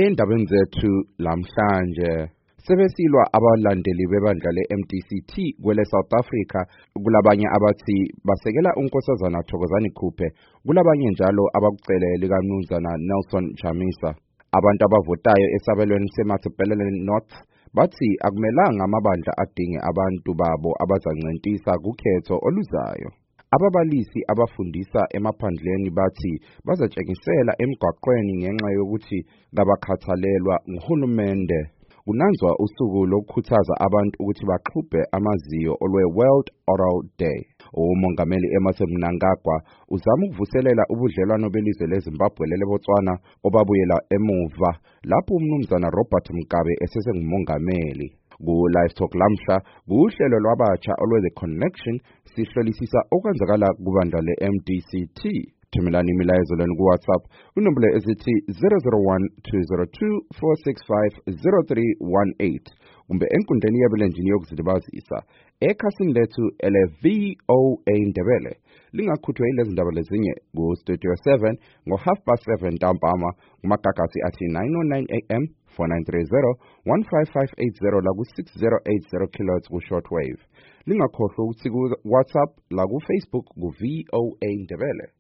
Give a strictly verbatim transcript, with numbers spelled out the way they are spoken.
endabeni zethu lamhlanje. Sebesilwa abalandeli bebandla le-M D C T kwele South Africa, kulabanye abathi basekela unkosazana Thokozani Khuphe, kulabanye njalo abakucele likaMnumzana Nelson Chamisa. Abantu abavotayo esabelweni seMatabeleland North bathi akumelanga amabandla adinge abantu babo abazancentisa kukhetho oluzayo. Ababalisi abafundisa emaphandleni bathi bazatshengisela emgwaqweni ngenxa yokuthi kabakhathalelwa nguhulumende. Kunanzwa usuku lokukhuthaza abantu ukuthi baxubhe amaziyo olwe World Oral Day. Umongameli Emmerson Mnangagwa uzama ukuvuselela ubudlelwano belizwe leZimbabwe leleBotswana obabuyela emuva lapho umnumzana Robert Mugabe esesengumongameli. Ku-Live Talk lamhla, kuhlelo lwabatsha olwe The Connection sihlolisisa okwenzakala kubandla le-M D C T. Thumelani imilayezo lenu ku-WhatsApp kunombolo ezithi zero zero one two zero two four six five zero three one eight kumbe enkundleni yabelenjini yokuzilibazisa ekhasini lethu ele V O A Ndebele. Lingakhuthwa ilezi ndaba lezinye ku-Studio seven ngo-half past seven ntambama kumagagasi athi nine oh nine A M, four nine three zero, one five five eight zero la ku-six zero eight zero kilohertz ku-shortwave. Lingakhohlwa ukuthi ku-WhatsApp la ku-Facebook ku-V O A Ndebele.